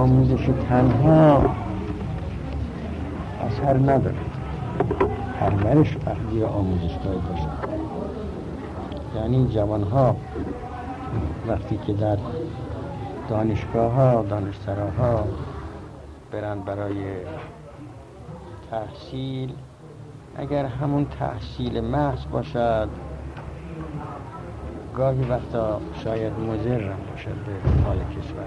آموزش تنها اثر نداره، پرورش فردی آموزشگاه باشه. یعنی جوانها وقتی که در دانشگاه ها، دانشسراها برن برای تحصیل، اگر همون تحصیل محض باشد گاهی وقتا شاید مضر هم باشد به حال کشور.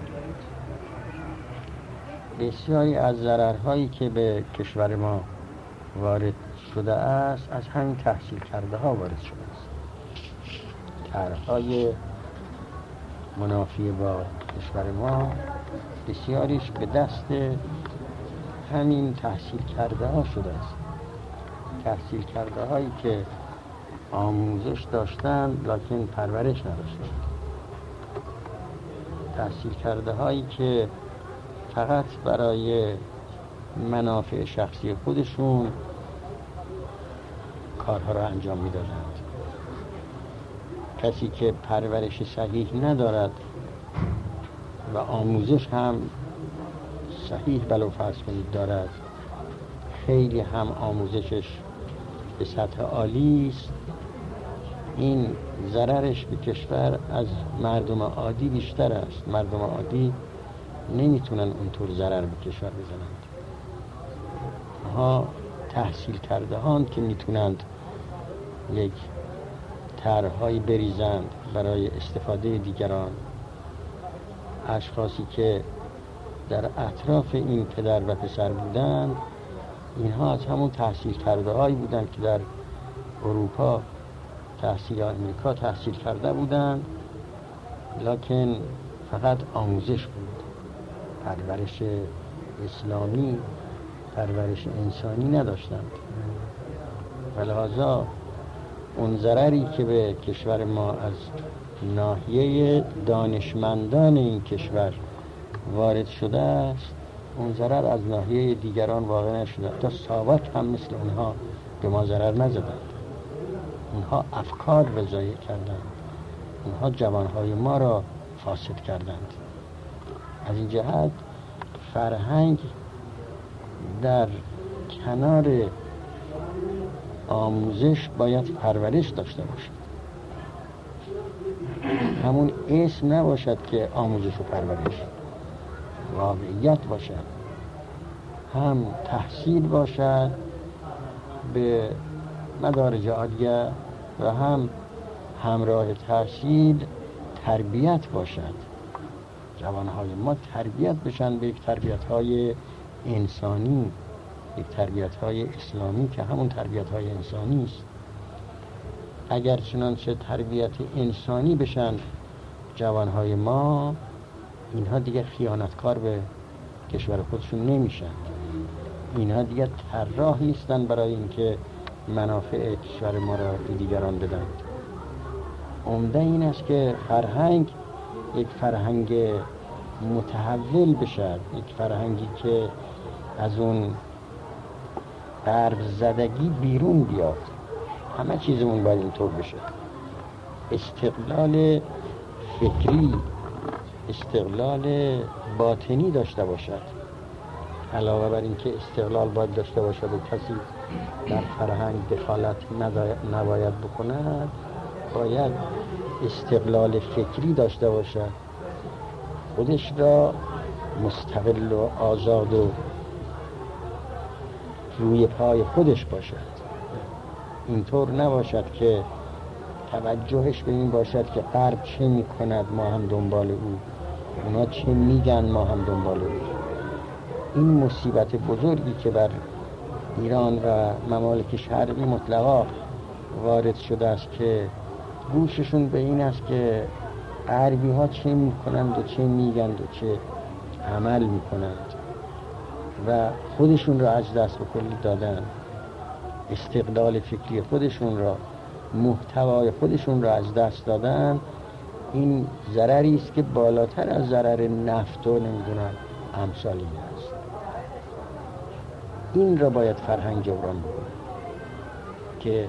بسیاری از ضررهایی که به کشور ما وارد شده است از همین تحصیل کرده ها وارد شده است. طرح‌های منافی با کشور ما بسیاریش به دست همین تحصیل کرده ها شده است. تحصیل کرده هایی که آموزش داشتند لکن پرورش نداشتند. تحصیل کرده هایی که فقط برای منافع شخصی خودشون کارها را انجام می‌دادند. کسی که پرورش صحیح ندارد و آموزش هم صحیح بلو فرض کنید دارد، خیلی هم آموزشش به سطح عالی است، این ضررش به کشور از مردم عادی بیشتر است. مردم عادی نمیتونن اونطور ضرر به کشور بزنند. ها تحصیل کرده هان که میتونند یک طرح‌هایی بریزند برای استفاده دیگران. اشخاصی که در اطراف این پدر و پسر بودند، اینها از همون تحصیل کرده هایی بودند که در اروپا تحصیل آمریکا تحصیل کرده بودند، لکن فقط آموزش بود، پرورش اسلامی، پرورش انسانی نداشتند. ولهذا اون ضرری که به کشور ما از ناحیه دانشمندان این کشور وارد شده است، اون ضرر از ناحیه دیگران واقع نشده. تا ساواک هم مثل اونها به ما ضرر نزدند. اونها افکار وضعی کردند، اونها جوانهای ما را فاسد کردند. از این جهت فرهنگ در کنار آموزش باید پرورش داشته باشد. همون اسم نباشد که آموزش و پرورش، واقعیت باشد. هم تحصیل باشد به مدارج عالیه و هم همراه تحصیل تربیت باشد. جوانهای ما تربیت بشن به یک تربیت‌های انسانی، یک تربیت‌های اسلامی که همون تربیت‌های انسانی است. اگر چنانچه تربیت انسانی بشن جوانهای ما، اینها دیگه خیانتکار به کشور خودشون نمیشن. اینها دیگه طراح نیستن برای اینکه منافع کشور ما را به دیگران بدن. عمده این است که فرهنگ یک فرهنگ متحول بشد، یک فرهنگی که از اون غرب زدگی بیرون بیاد. همه چیزمون باید اینطور بشه. استقلال فکری، استقلال باطنی داشته باشد. علاوه بر این که استقلال باید داشته باشد و کسی در فرهنگ دخالت نباید بکند، باید استقلال فکری داشته باشد، خودش را مستقل و آزاد و روی پای خودش باشد. اینطور نباشد که توجهش به این باشد که غرب چه میکند ما هم دنبال او، اونا چه میگن ما هم دنبال او. این مصیبت بزرگی که بر ایران و ممالک شرقی مطلقا وارد شده است که گوششون به این است که غربی ها چه میکنند و چه میگند و چه عمل میکنند و خودشون را از دست به کلی دادن. استقلال فکری خودشون را، محتوای خودشون را از دست دادن. این ضرری است که بالاتر از ضرر نفت و نمیدونم امثال این است. این را باید فرهنگ جبران بکنه که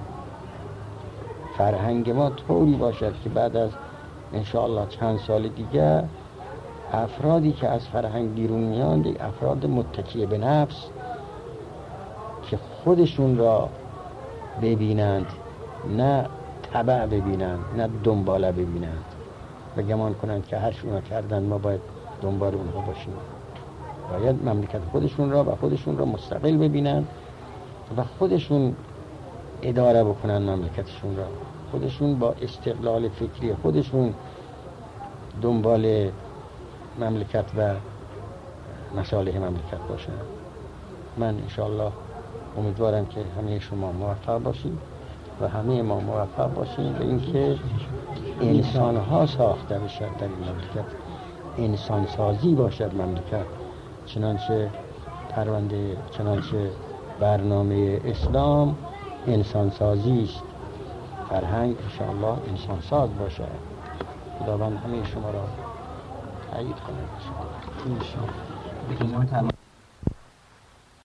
فرهنگ ما طوری باشد که بعد از انشاءالله چند سال دیگه افرادی که از فرهنگ بیرون میان افراد متکی به نفس که خودشون را ببینند، نه تبع ببینند، نه دنباله ببینند و گمان کنند که هر شونا کردن ما باید دنبال اونها باشیم. باید مملکت خودشون را و خودشون را مستقل ببینند و خودشون اداره بکنن مملکتشون را، خودشون با استقلال فکری خودشون دنبال مملکت و مصالح مملکت باشن. من انشاءالله امیدوارم که همه شما موفق باشید و همه ما موفق باشیم به اینکه انسان ها ساخته بشد در این مملکت، انسان سازی باشد مملکت، چنانچه پرونده، چنانچه برنامه اسلام انسان سازی است. فرهنگ انشاءالله انسان ساز باشد. خداوند همه شما را تأیید کنه انشاءالله.